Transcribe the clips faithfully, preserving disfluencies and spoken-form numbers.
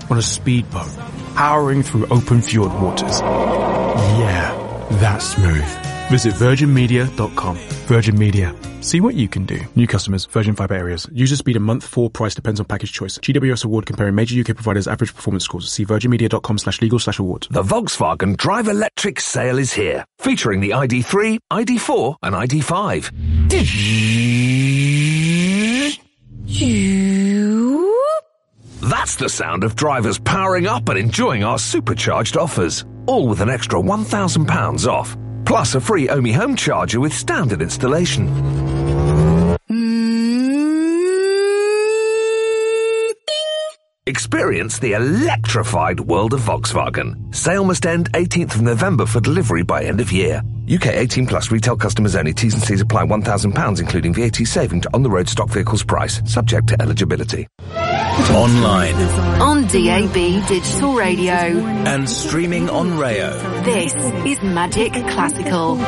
on a speedboat, powering through open fjord waters. Yeah, that's smooth. Visit virgin media dot com. Virgin Media. See what you can do. New customers, Virgin Fibre areas. User speed and month four price depends on package choice. G W S award comparing major U K providers' average performance scores. See virgin media dot com slash legal slash award. The Volkswagen Drive Electric sale is here, featuring the I D three, I D four and I D five. That's the sound of drivers powering up and enjoying our supercharged offers. All with an extra one thousand pounds off. Plus a free Omi home charger with standard installation. Experience the electrified world of Volkswagen. Sale must end eighteenth of November for delivery by end of year. U K eighteen plus retail customers only. T's and C's apply. one thousand pounds including V A T saving to on-the-road stock vehicles price. Subject to eligibility. Online. On D A B Digital Radio. And streaming on Rayo. This is Magic Classical.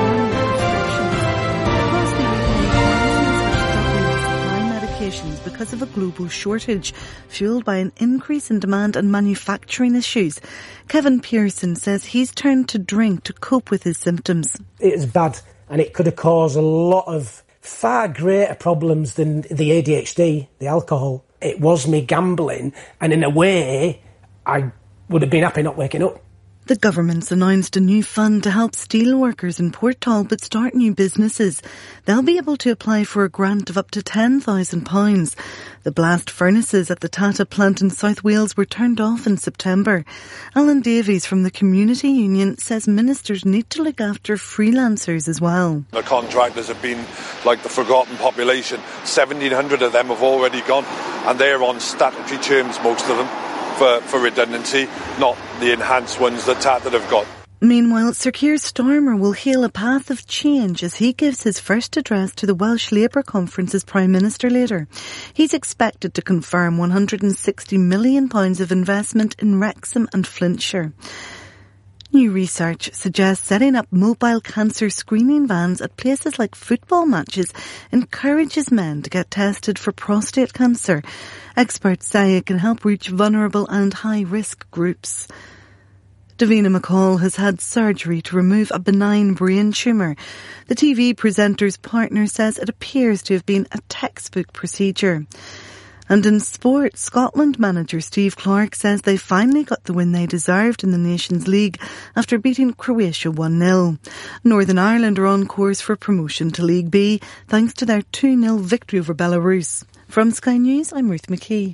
Because of a global shortage, fueled by an increase in demand and manufacturing issues. Kevin Pearson says he's turned to drink to cope with his symptoms. It is bad, and it could have caused a lot of far greater problems than the A D H D, the alcohol. It was me gambling, and in a way, I would have been happy not waking up. The government's announced a new fund to help steelworkers in Port Talbot start new businesses. They'll be able to apply for a grant of up to ten thousand pounds. The blast furnaces at the Tata plant in South Wales were turned off in September. Alan Davies from the Community Union says ministers need to look after freelancers as well. The contractors have been like the forgotten population. seventeen hundred of them have already gone, and they're on statutory terms, most of them. For, for redundancy, not the enhanced ones that Tata have got. Meanwhile, Sir Keir Starmer will hail a path of change as he gives his first address to the Welsh Labour Conference as Prime Minister later. He's expected to confirm one hundred sixty million pounds of investment in Wrexham and Flintshire. New research suggests setting up mobile cancer screening vans at places like football matches encourages men to get tested for prostate cancer. Experts say it can help reach vulnerable and high-risk groups. Davina McCall has had surgery to remove a benign brain tumour. The T V presenter's partner says it appears to have been a textbook procedure. And in sport, Scotland manager Steve Clarke says they finally got the win they deserved in the Nations League after beating Croatia one nil. Northern Ireland are on course for promotion to League B thanks to their two nil victory over Belarus. From Sky News, I'm Ruth McKee.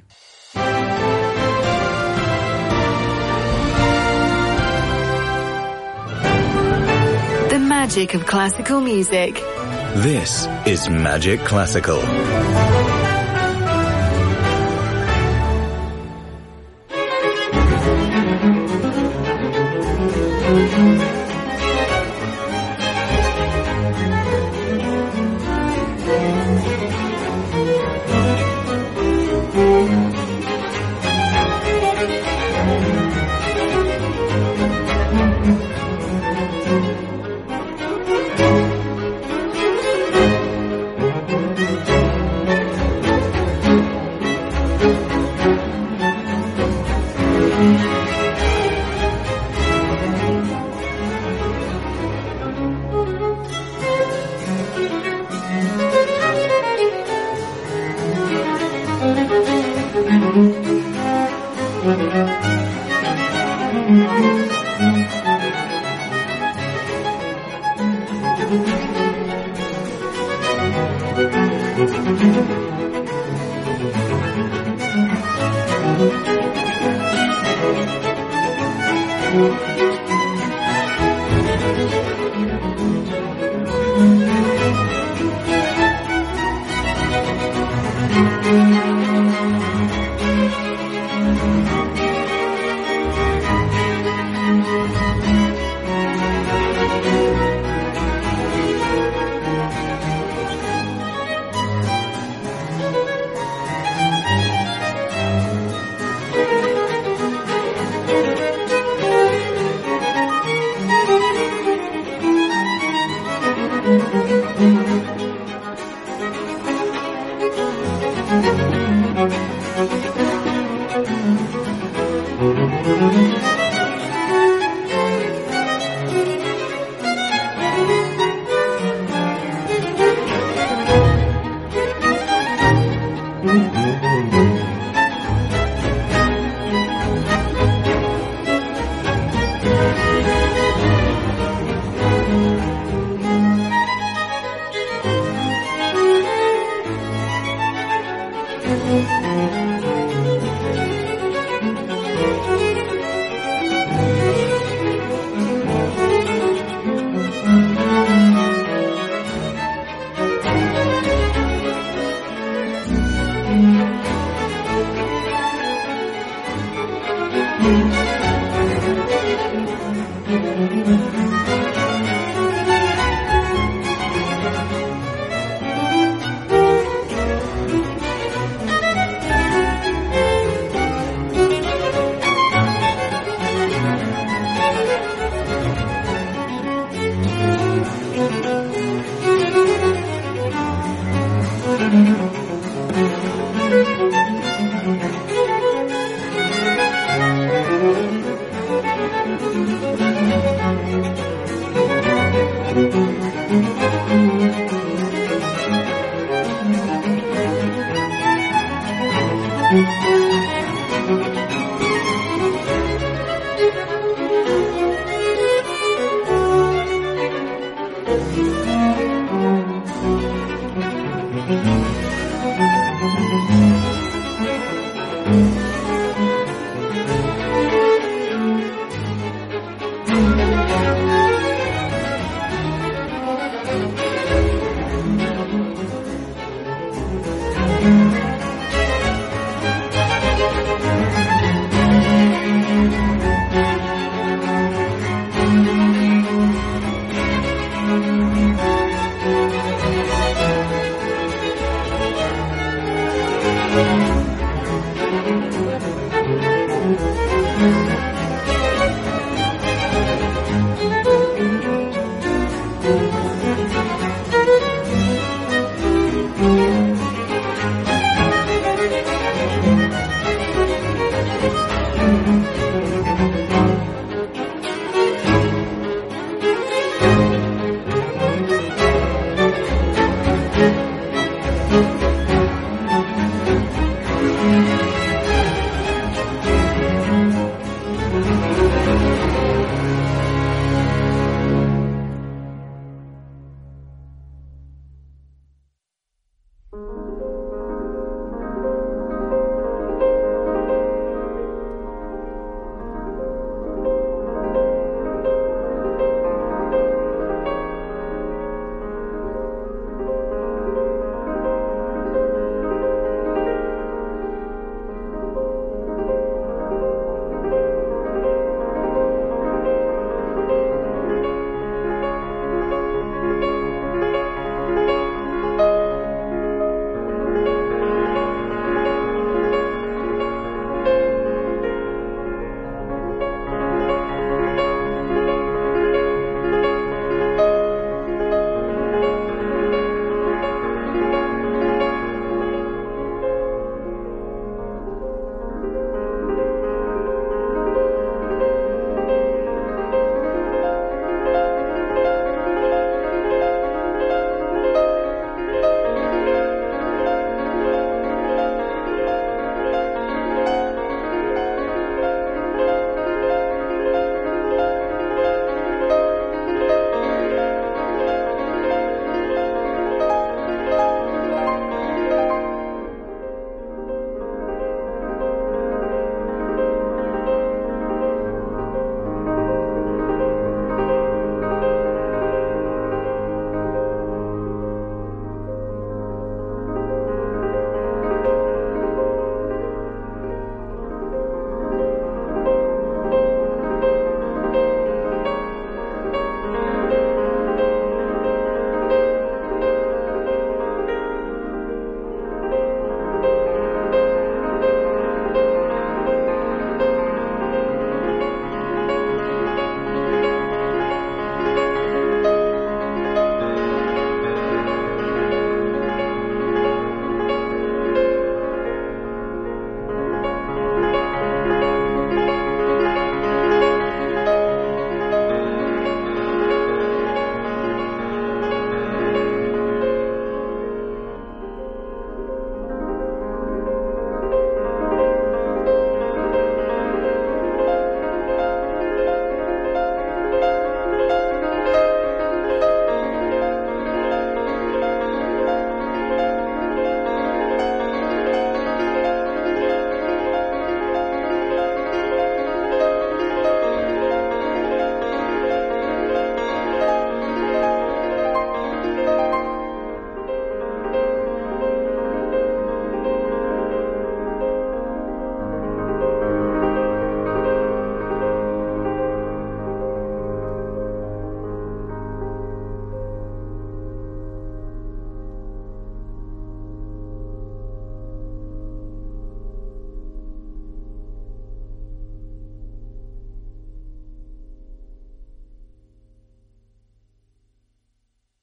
The magic of classical music. This is Magic Classical.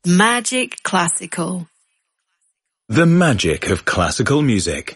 Magic Classical. The magic of classical music.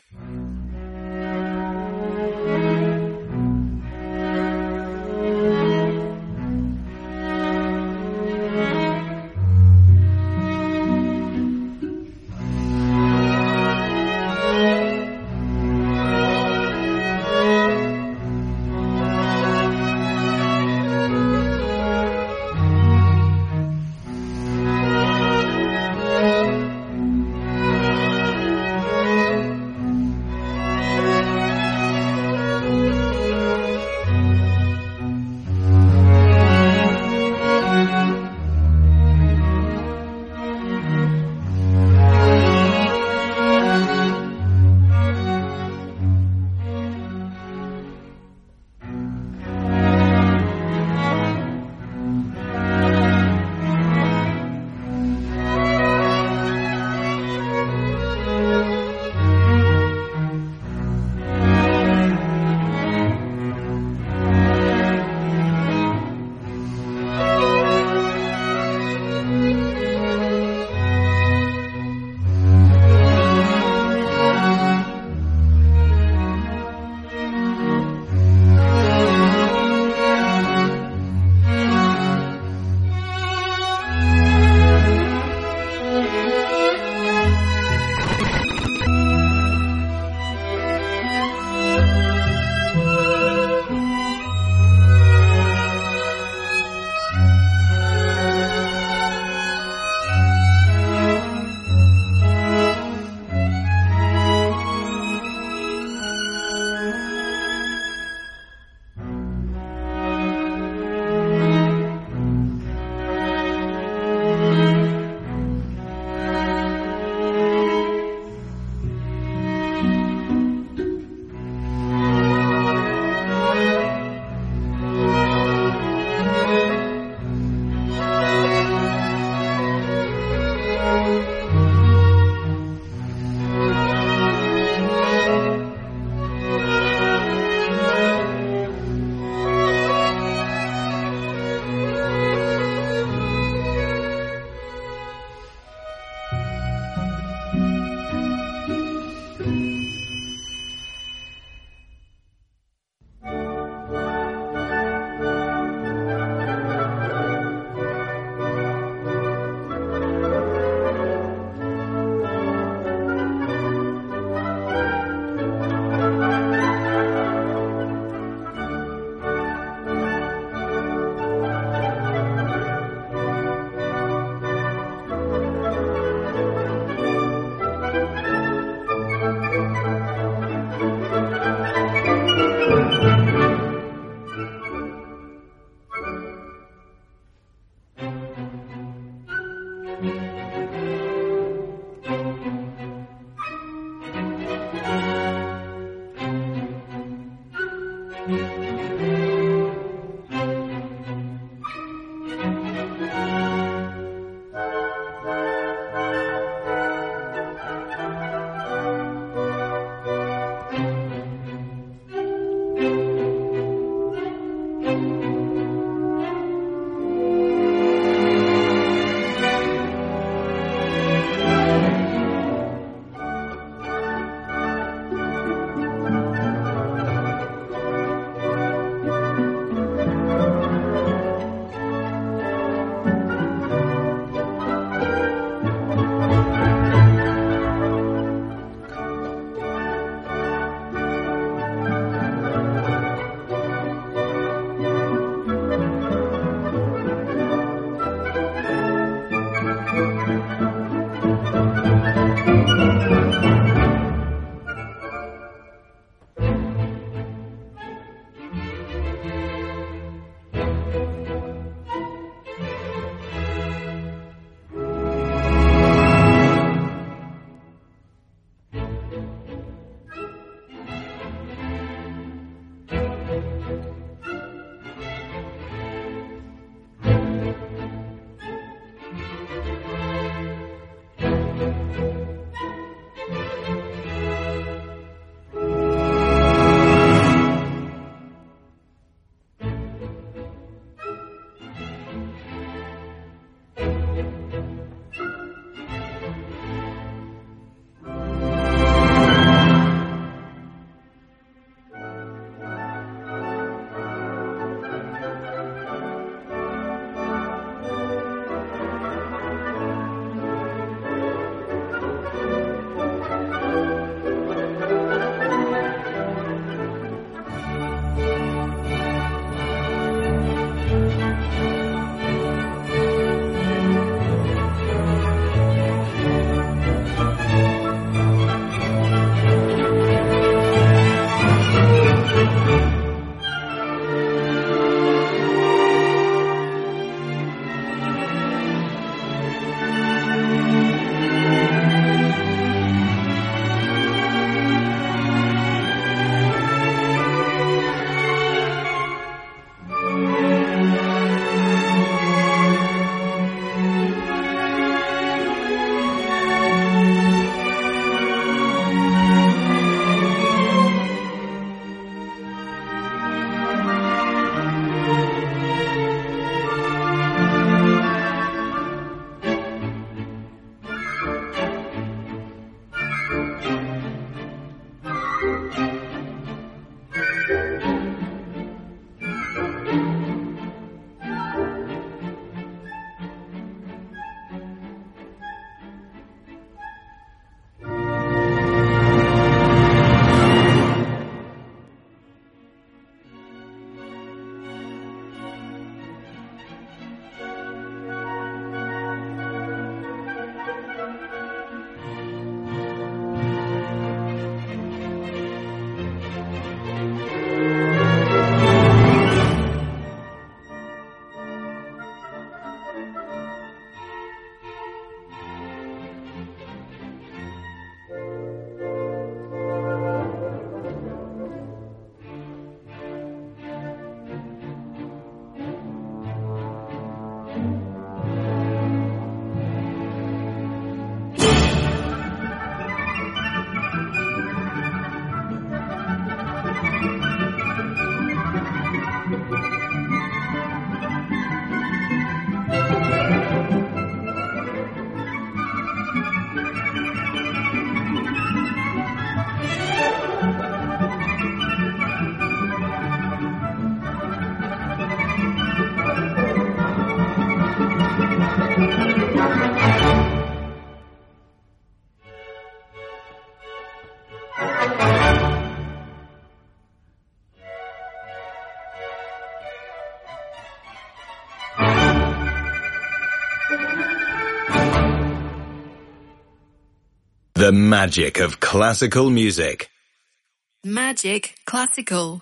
The magic of classical music. Magic Classical.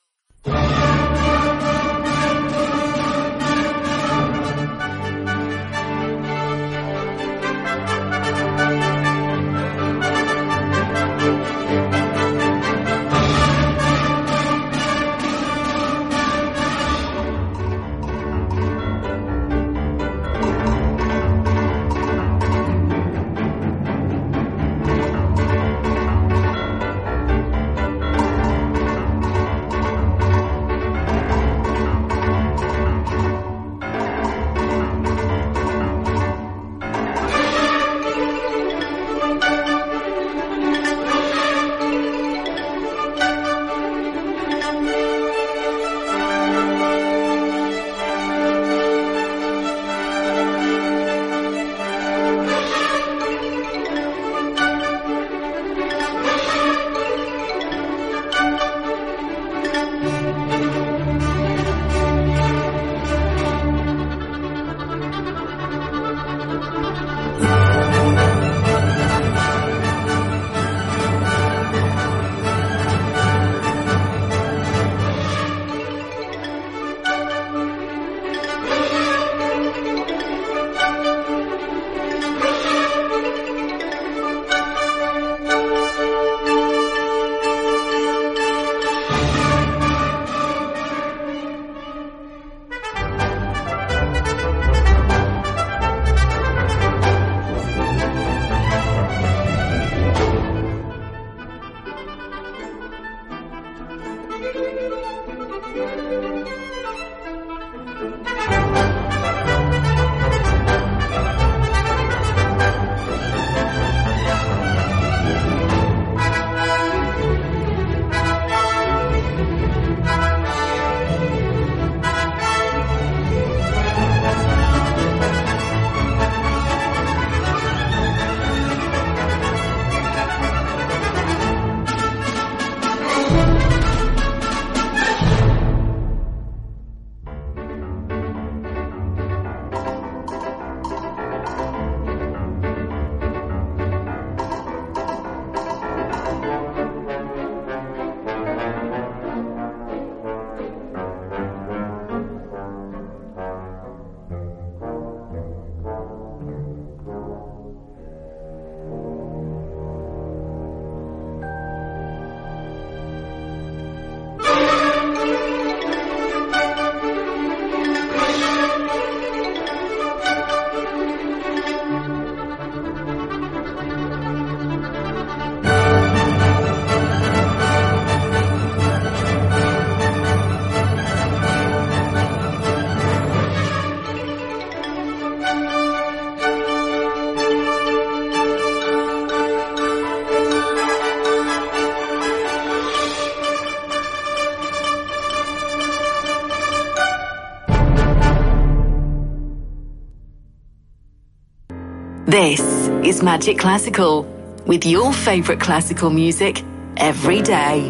This is Magic Classical, with your favourite classical music every day.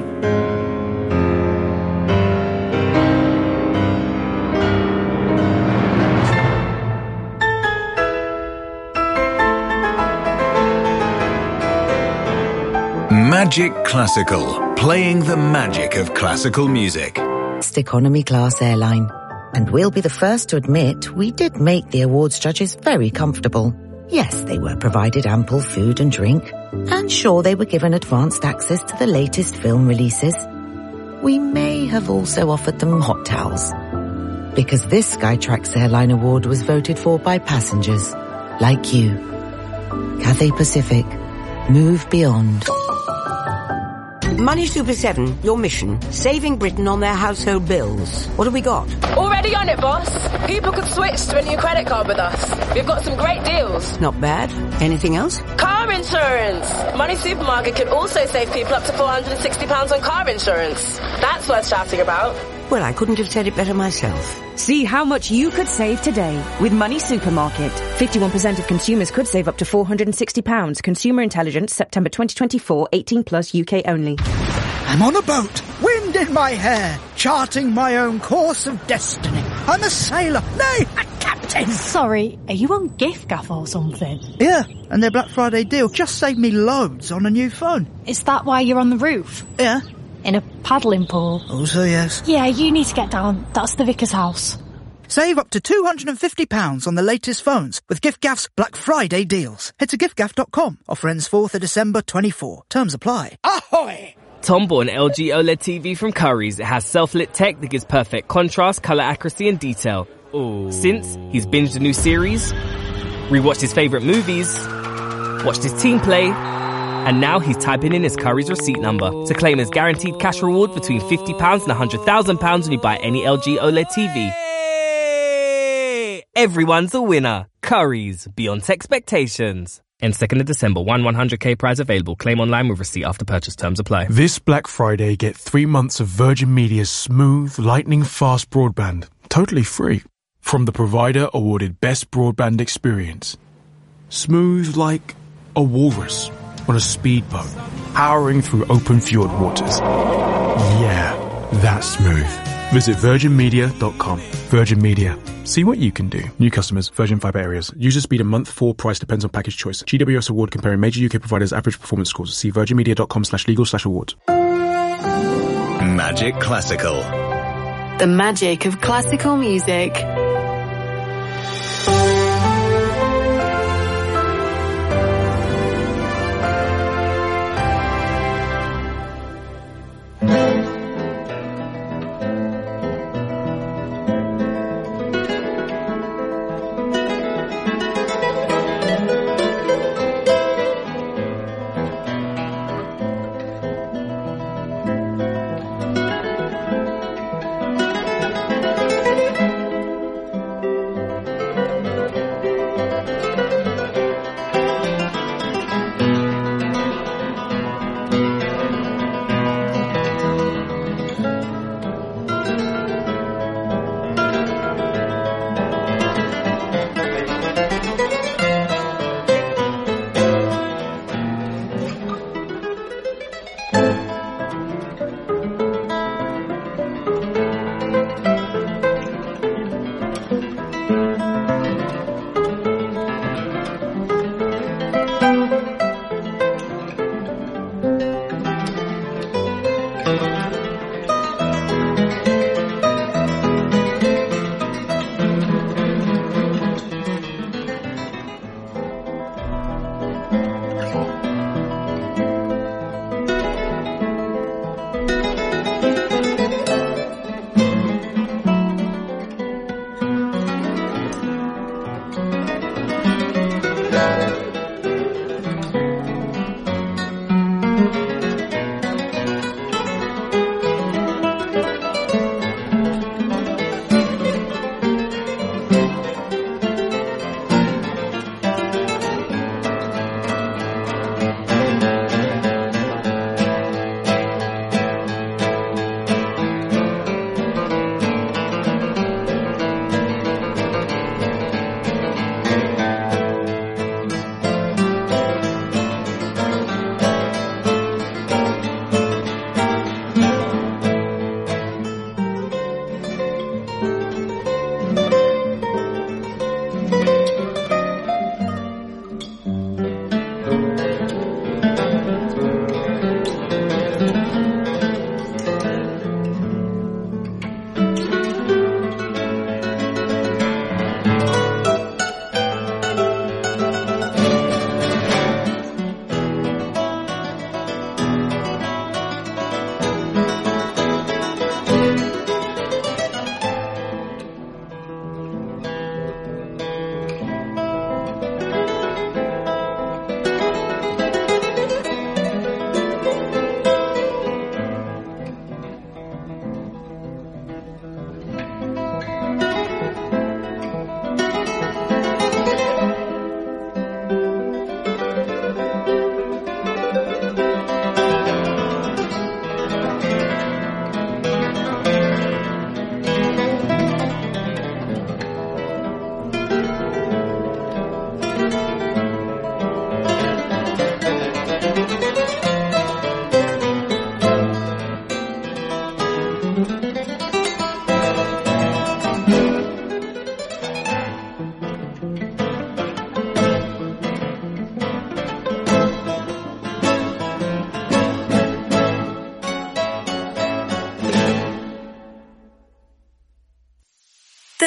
Magic Classical, playing the magic of classical music. Economy class airline. And we'll be the first to admit we did make the awards judges very comfortable. Yes, they were provided ample food and drink, and sure, they were given advanced access to the latest film releases. We may have also offered them hot towels, because this Skytrax Airline Award was voted for by passengers like you. Cathay Pacific, move beyond. Money Super seven, your mission, saving Britain on their household bills. What have we got? Already on it, boss. People could switch to a new credit card with us. We've got some great deals. Not bad. Anything else? Car insurance. Money Supermarket could also save people up to four hundred sixty pounds on car insurance. That's worth shouting about. Well, I couldn't have said it better myself. See how much you could save today with Money Supermarket. fifty-one percent of consumers could save up to four hundred sixty pounds. Consumer Intelligence, September twenty twenty-four, eighteen plus, U K only. I'm on a boat, wind in my hair, charting my own course of destiny. I'm a sailor, nay, a captain. ten. Sorry, are you on giffgaff or something? Yeah, and their Black Friday deal just saved me loads on a new phone. Is that why you're on the roof? Yeah. In a paddling pool? Also yes. Yeah, you need to get down. That's the vicar's house. Save up to two hundred fifty pounds on the latest phones with giffgaff's Black Friday deals. Head to giffgaff dot com. Offer ends fourth of December twenty-four. Terms apply. Ahoy! Tom bought an L G OLED T V from Currys. It has self-lit tech that gives perfect contrast, colour accuracy and detail. Ooh. Since, he's binged a new series, rewatched his favourite movies, watched his team play, and now he's typing in his Currys receipt number to claim his guaranteed cash reward between fifty pounds and one hundred thousand pounds when you buy any L G OLED T V. Everyone's a winner. Currys, beyond expectations. End second of December, one one hundred k prize available. Claim online with receipt after purchase. Terms apply. This Black Friday, get three months of Virgin Media's smooth, lightning-fast broadband, totally free, from the provider awarded Best Broadband Experience. Smooth like a walrus on a speedboat, powering through open fjord waters. Yeah, that's smooth. Visit virgin media dot com. Virgin Media. See what you can do. New customers, Virgin Fibre areas. User speed a month, four price depends on package choice. G W S award comparing major U K providers' average performance scores. See virgin media dot com slash legal slash awards. Magic Classical. The magic of classical music.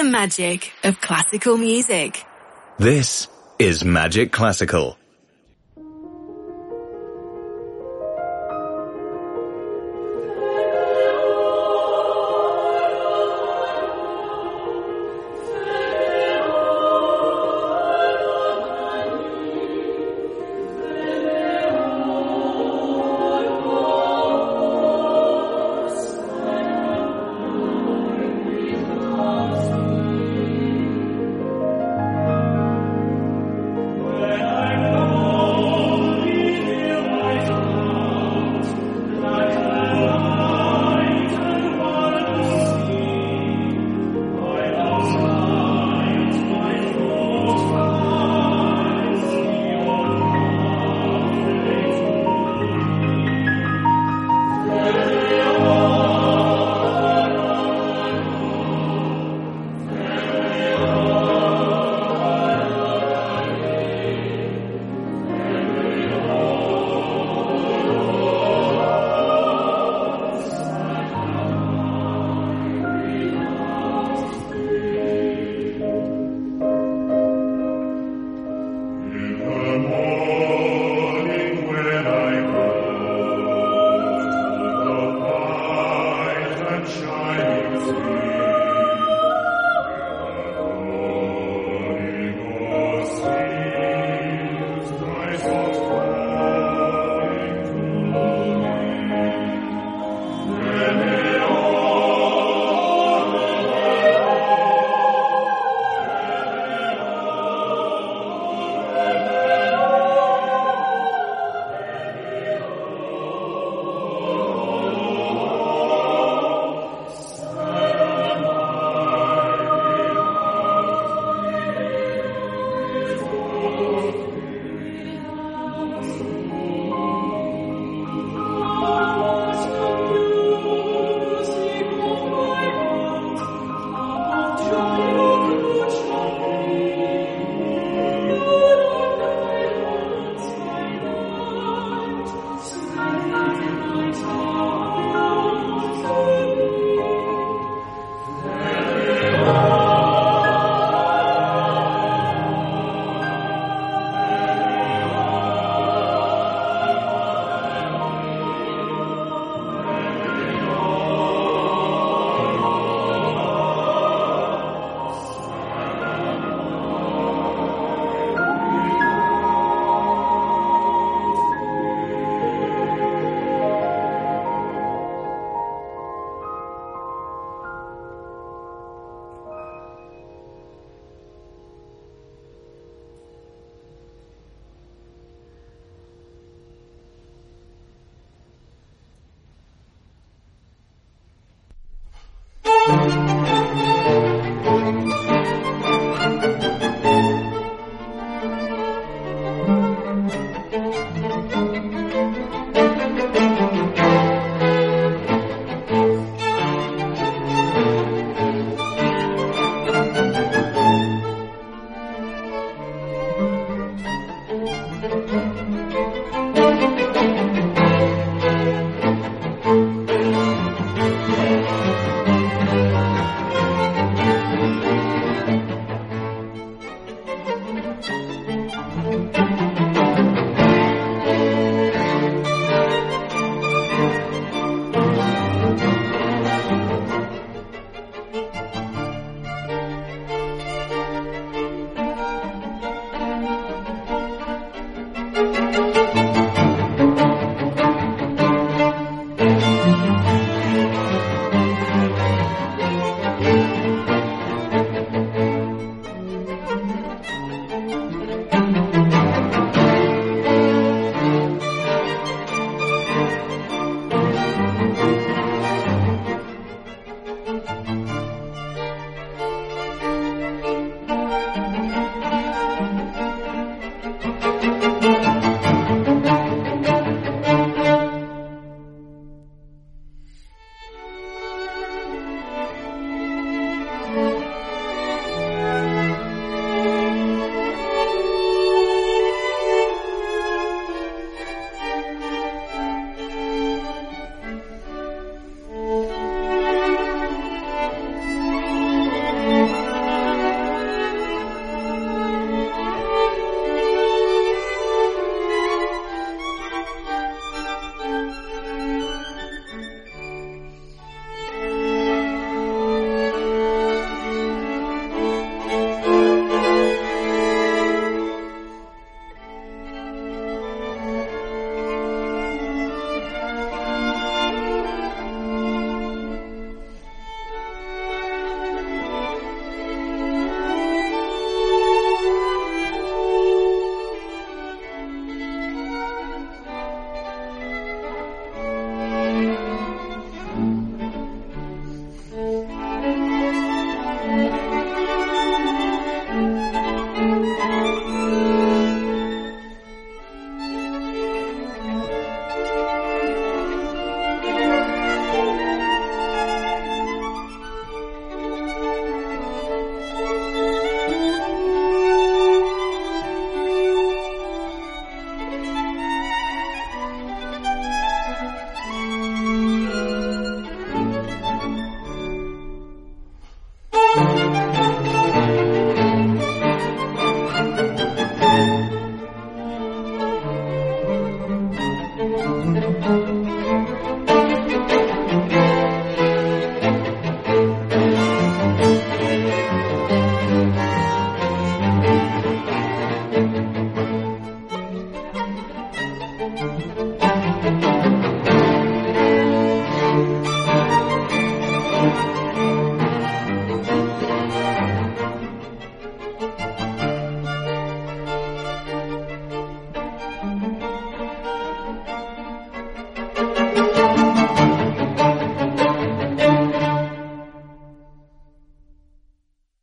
magic of classical music. This is Magic Classical.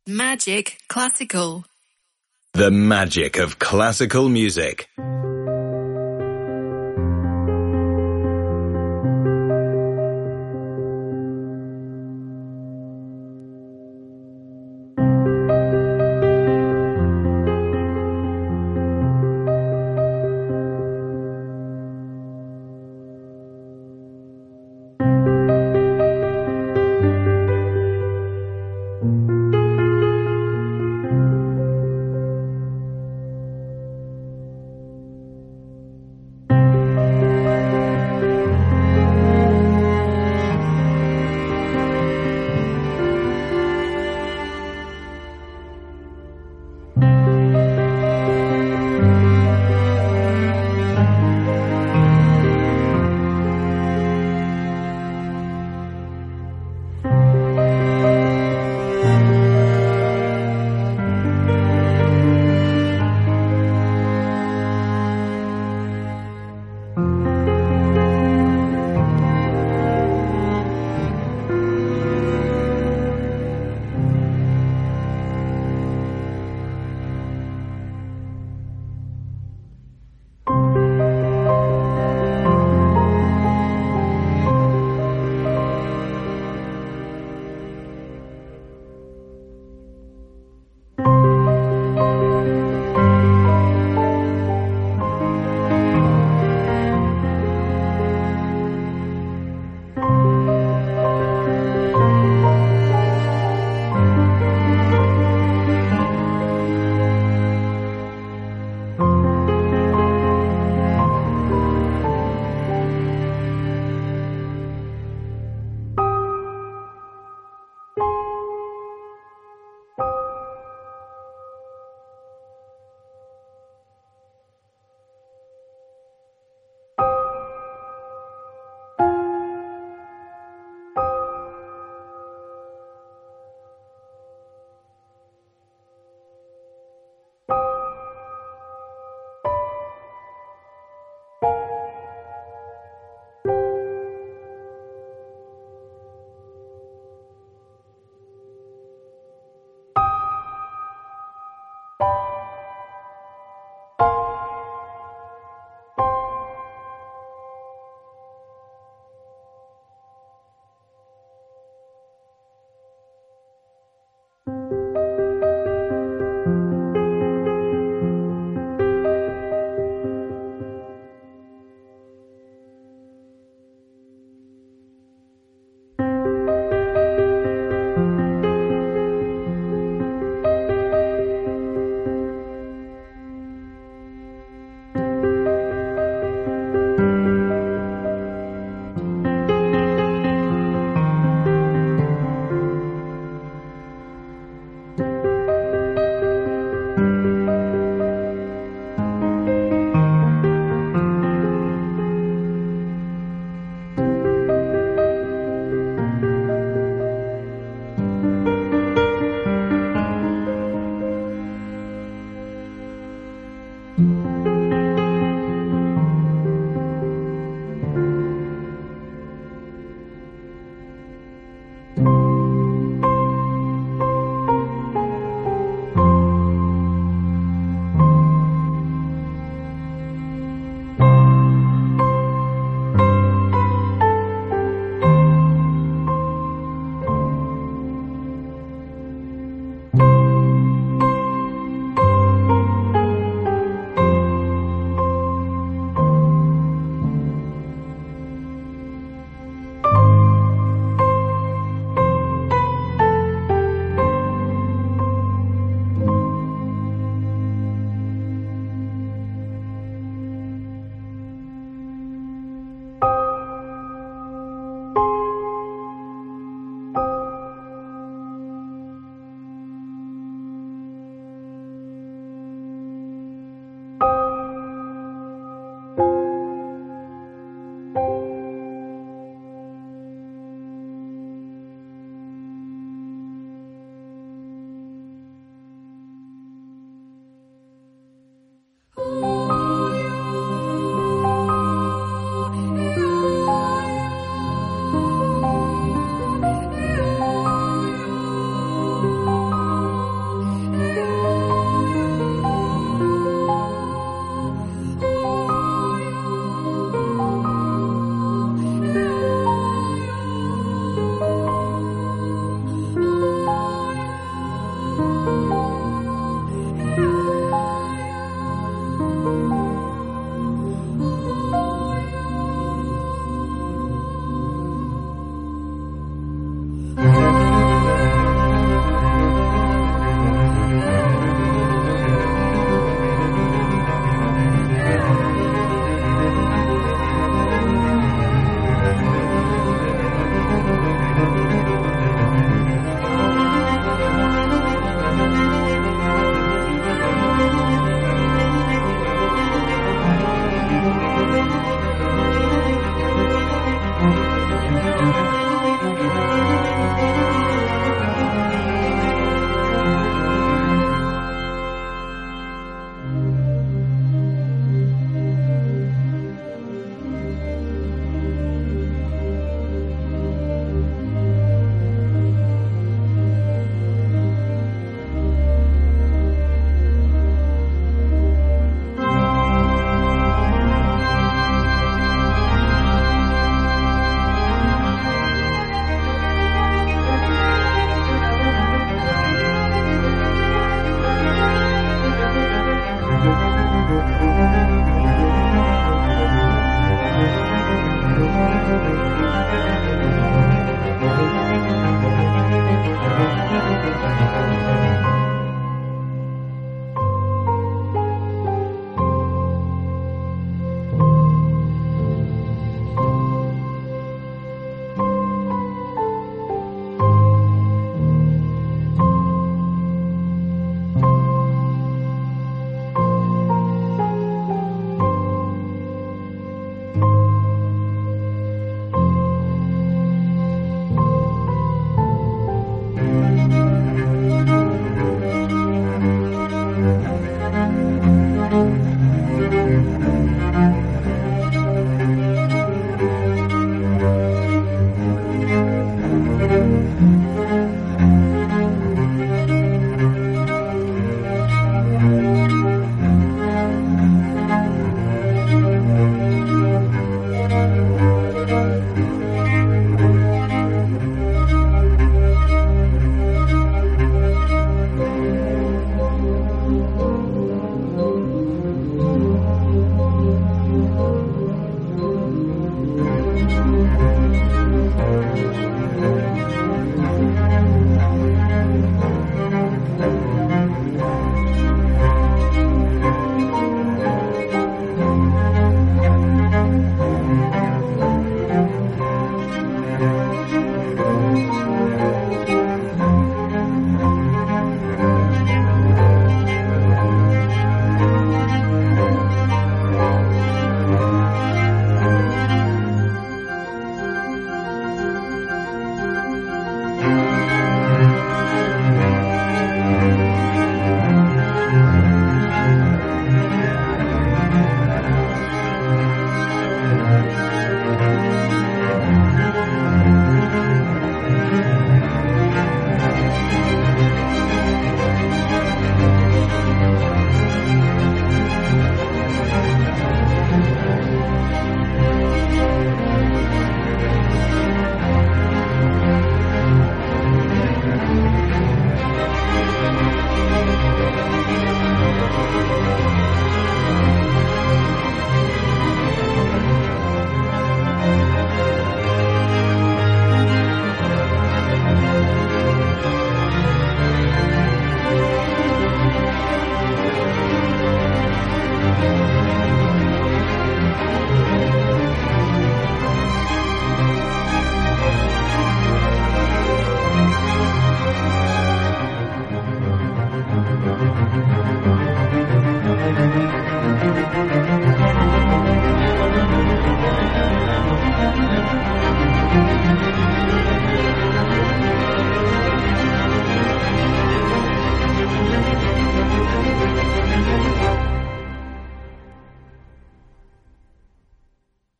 Magic Classical. The magic of classical music.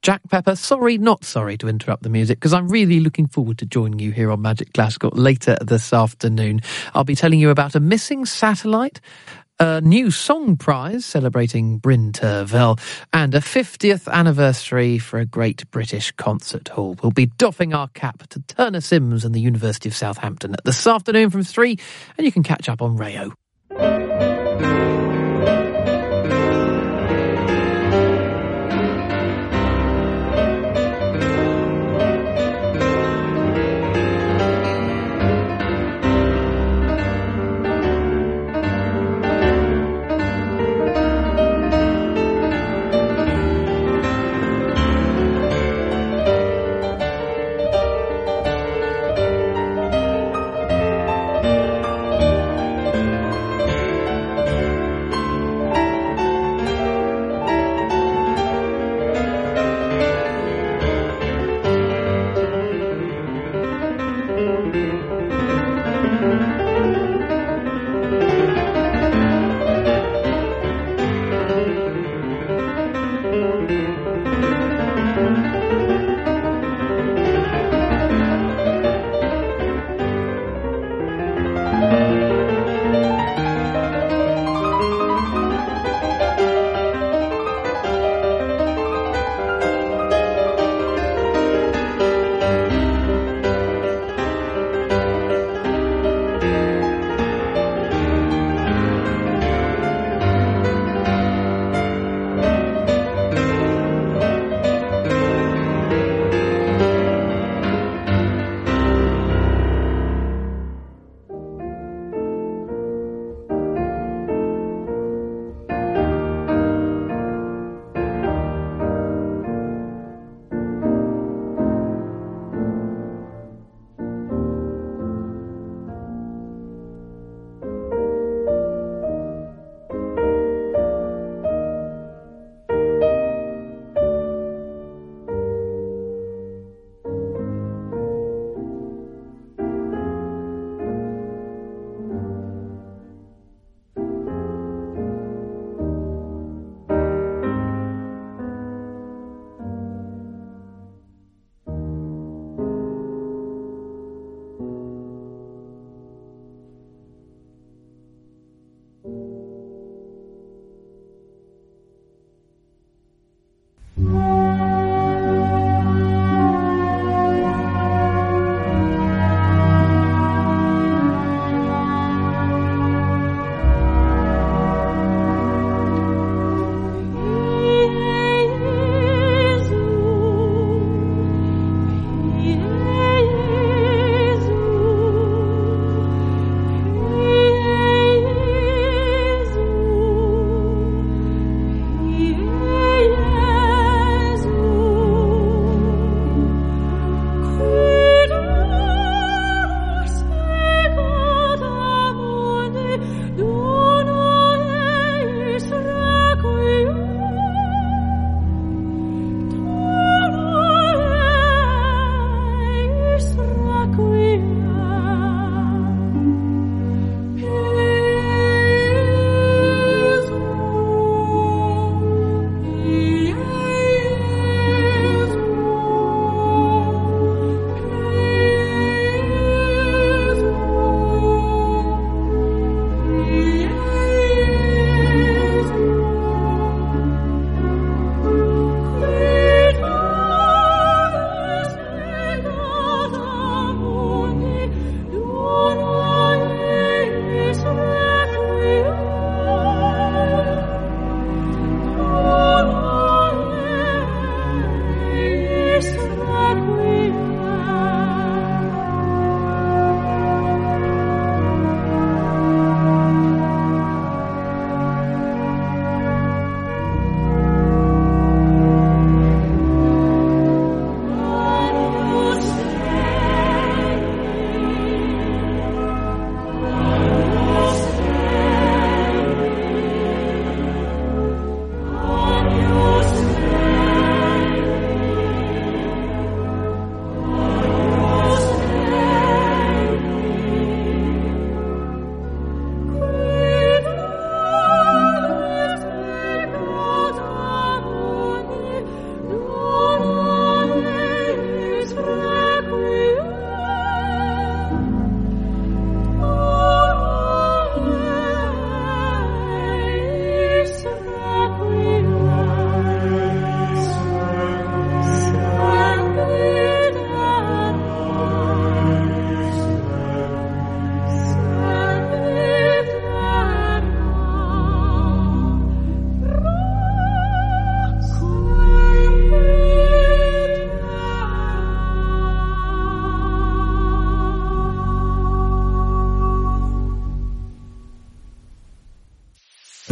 Jack Pepper, sorry, not sorry to interrupt the music, because I'm really looking forward to joining you here on Magic Classical later this afternoon. I'll be telling you about a missing satellite, a new song prize celebrating Bryn Terfel, and a fiftieth anniversary for a great British concert hall. We'll be doffing our cap to Turner Sims and the University of Southampton this afternoon from three, and you can catch up on Rayo.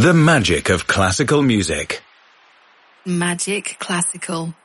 The magic of classical music. Magic Classical.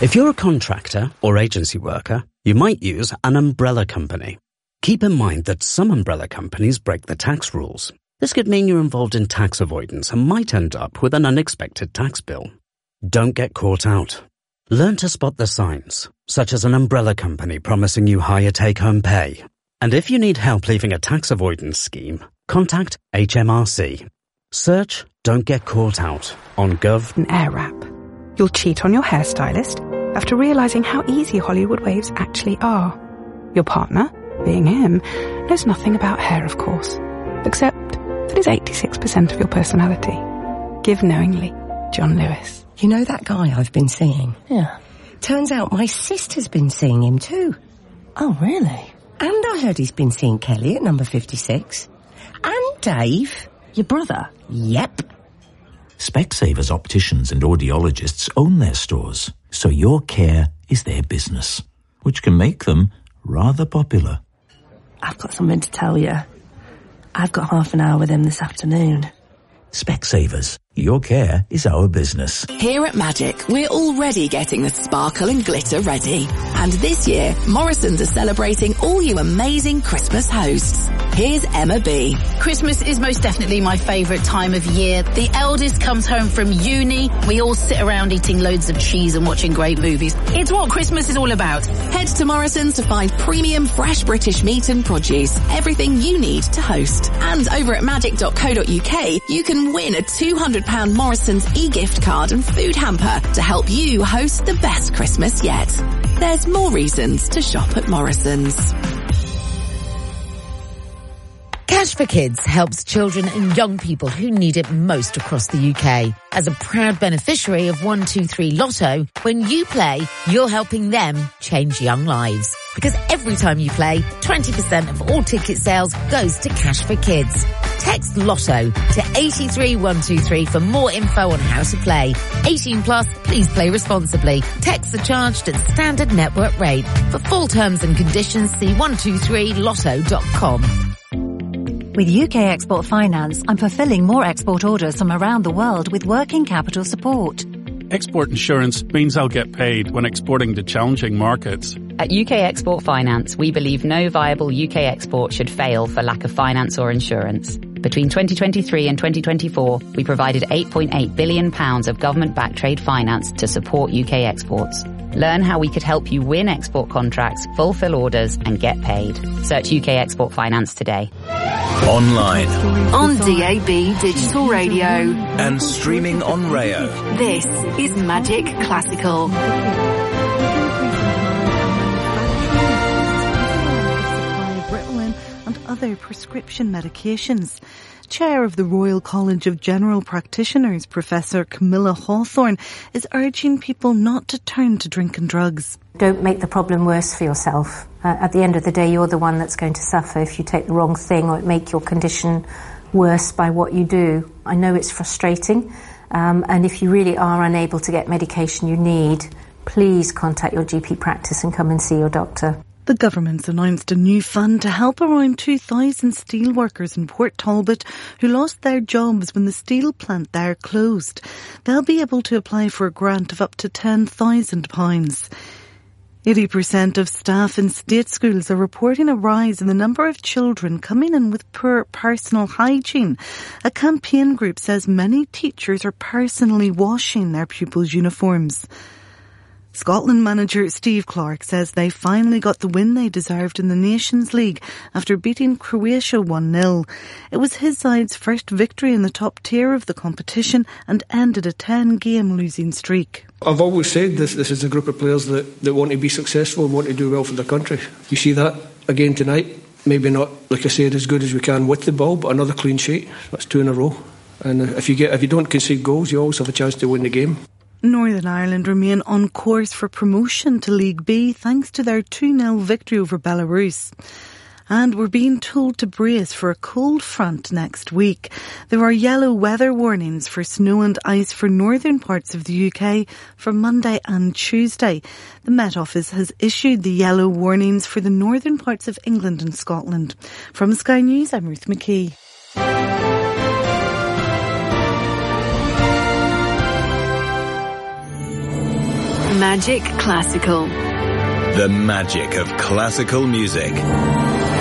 If you're a contractor or agency worker, you might use an umbrella company. Keep in mind that some umbrella companies break the tax rules. This could mean you're involved in tax avoidance and might end up with an unexpected tax bill. Don't get caught out. Learn to spot the signs, such as an umbrella company promising you higher take-home pay. And if you need help leaving a tax avoidance scheme, contact H M R C. Search Don't Get Caught Out on Gov. An air wrap. You'll cheat on your hairstylist after realising how easy Hollywood waves actually are. Your partner, being him, knows nothing about hair, of course, except that it's eighty-six percent of your personality. Give knowingly. John Lewis. You know that guy I've been seeing? Yeah. Turns out my sister's been seeing him too. Oh, really? And I heard he's been seeing Kelly at number fifty-six. And Dave. Your brother? Yep. Specsavers opticians and audiologists own their stores, so your care is their business, which can make them rather popular. I've got something to tell you. I've got half an hour with him this afternoon. Specsavers. Your care is our business. Here at Magic, we're already getting the sparkle and glitter ready. And this year, Morrison's are celebrating all you amazing Christmas hosts. Here's Emma B. Christmas is most definitely my favourite time of year. The eldest comes home from uni. We all sit around eating loads of cheese and watching great movies. It's what Christmas is all about. Head to Morrison's to find premium fresh British meat and produce. Everything you need to host. And over at magic dot co dot uk, you can win a two hundred pounds Morrison's e-gift card and food hamper to help you host the best Christmas yet. There's more reasons to shop at Morrison's. Cash for Kids helps children and young people who need it most across the U K. As a proud beneficiary of one two three Lotto, when you play, you're helping them change young lives. Because every time you play, twenty percent of all ticket sales goes to Cash for Kids. Text Lotto to eight three one two three for more info on how to play. eighteen plus, please play responsibly. Texts are charged at standard network rate. For full terms and conditions, see one two three lotto dot com. With U K Export Finance, I'm fulfilling more export orders from around the world with working capital support. Export insurance means I'll get paid when exporting to challenging markets. At U K Export Finance, we believe no viable U K export should fail for lack of finance or insurance. Between twenty twenty-three and twenty twenty-four, we provided eight point eight billion pounds of government-backed trade finance to support U K exports. Learn how we could help you win export contracts, fulfill orders, and get paid. Search U K Export Finance today. Online. On D A B Digital Radio. And streaming on Rayo. This is Magic Classical. Ritalin and other prescription medications. Chair of the Royal College of General Practitioners, Professor Camilla Hawthorne, is urging people not to turn to drink and drugs. Don't make the problem worse for yourself. Uh, at the end of the day, you're the one that's going to suffer if you take the wrong thing or make your condition worse by what you do. I know it's frustrating, um, and if you really are unable to get medication you need, please contact your G P practice and come and see your doctor. The government's announced a new fund to help around two thousand steelworkers in Port Talbot who lost their jobs when the steel plant there closed. They'll be able to apply for a grant of up to ten thousand pounds. eighty percent of staff in state schools are reporting a rise in the number of children coming in with poor personal hygiene. A campaign group says many teachers are personally washing their pupils' uniforms. Scotland manager Steve Clarke says they finally got the win they deserved in the Nations League after beating Croatia one nil. It was his side's first victory in the top tier of the competition and ended a ten-game losing streak. I've always said this, this is a group of players that, that want to be successful and want to do well for their country. You see that again tonight. Maybe not, like I said, as good as we can with the ball, but another clean sheet. That's two in a row. And if you get if you don't concede goals, you always have a chance to win the game. Northern Ireland remain on course for promotion to League B thanks to their two nil victory over Belarus. And we're being told to brace for a cold front next week. There are yellow weather warnings for snow and ice for northern parts of the U K for Monday and Tuesday. The Met Office has issued the yellow warnings for the northern parts of England and Scotland. From Sky News, I'm Ruth McKee. Magic Classical. The magic of classical music.